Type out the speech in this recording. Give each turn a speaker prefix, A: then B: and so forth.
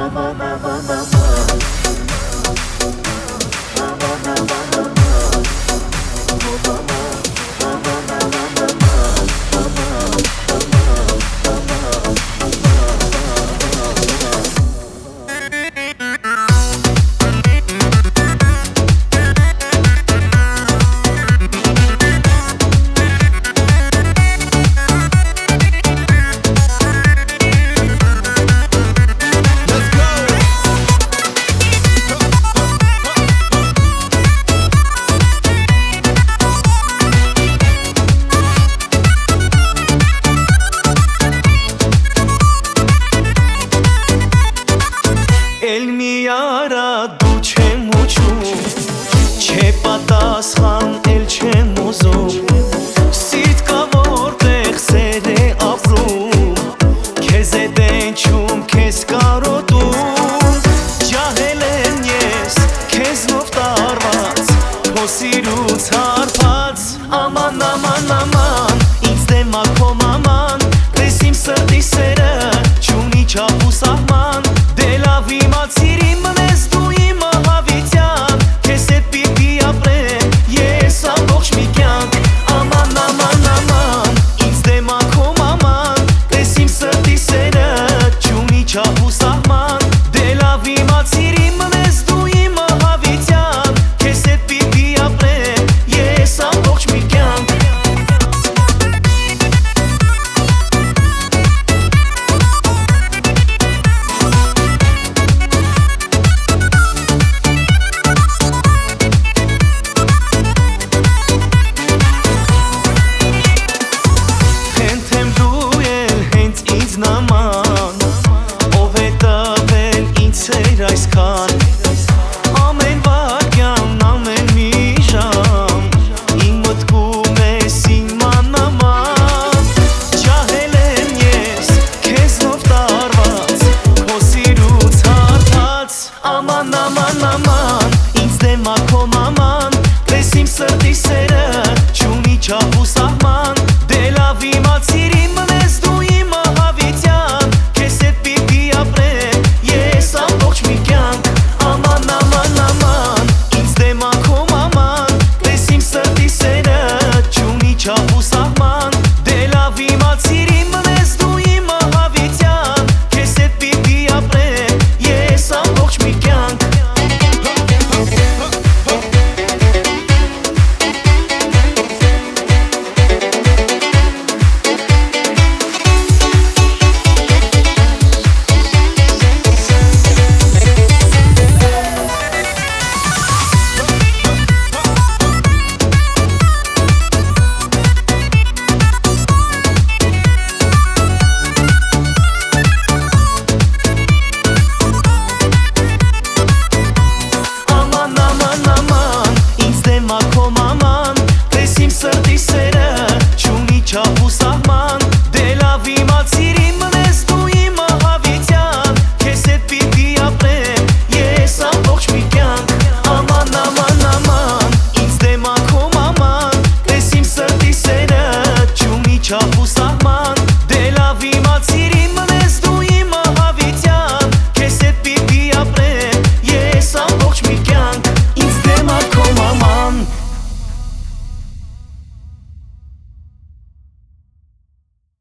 A: Էլ մի արա դու չեմ ուչում, չէ պատասխան էլ չեմ ուզում, սիրտ կա որտեղ սեր է ապրում, քեզ է դենչում, քեզ կարոտում, ջահել եմ ես, քեզնով տարված, քո սիրուց հարբած, աման, աման, աման, ինձ դեմ ա քո մաման, պես իմ սրտի սերը, չունի չափ ու սահման, Իմացիր իմ մնես դու իմ հավիտյան, քեզ հետ պիտի ապրեմ ես ամբողջ մի կյանք, աման, աման, աման, ինձ դեմ ա քո մաման, պես իմ սրտի սերը, չունի չափ ու սահման, դե լավ իմացիր իմ մնես դու իմ հավիտյան, քեզ հետ պիտի ապրեմ ես ամբողջ մի կյանք Նման, ով է տվել ինձ էր այսքան